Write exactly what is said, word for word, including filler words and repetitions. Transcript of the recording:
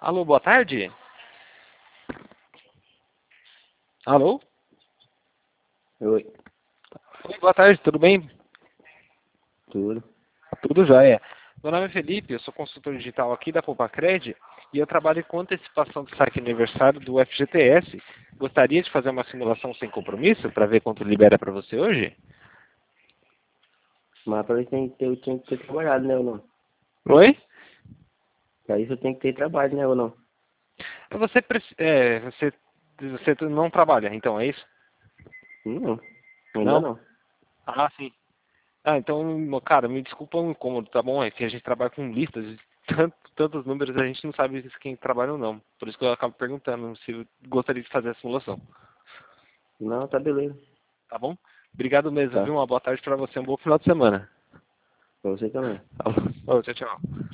Alô, boa tarde? Alô? Oi, Oi, boa tarde, tudo bem? tudo. Tudo jóia. Meu nome é Felipe, eu sou consultor digital aqui da Poupa-Cred e eu trabalho com antecipação do saque aniversário do F G T S. Gostaria de fazer uma simulação sem compromisso para ver quanto libera para você hoje? Mas pra isso tem que ter, eu tinha que ter trabalhado, né, ou não? Oi? Pra isso eu tenho que ter trabalho, né, ou não? Você, preci- é, você, você não trabalha, então, é isso? Não, ainda Não? não. Ah, sim. Ah, então, cara, me desculpa o incômodo, tá bom? É que a gente trabalha com listas de tanto, tantos números, a gente não sabe se quem trabalha ou não. Por isso que eu acabo perguntando se eu gostaria de fazer a simulação. Não, tá beleza. Tá bom? Obrigado mesmo, Tá. viu? Uma boa tarde pra você, um bom final de semana. Pra você também. Tá bom? Ô, tchau, tchau.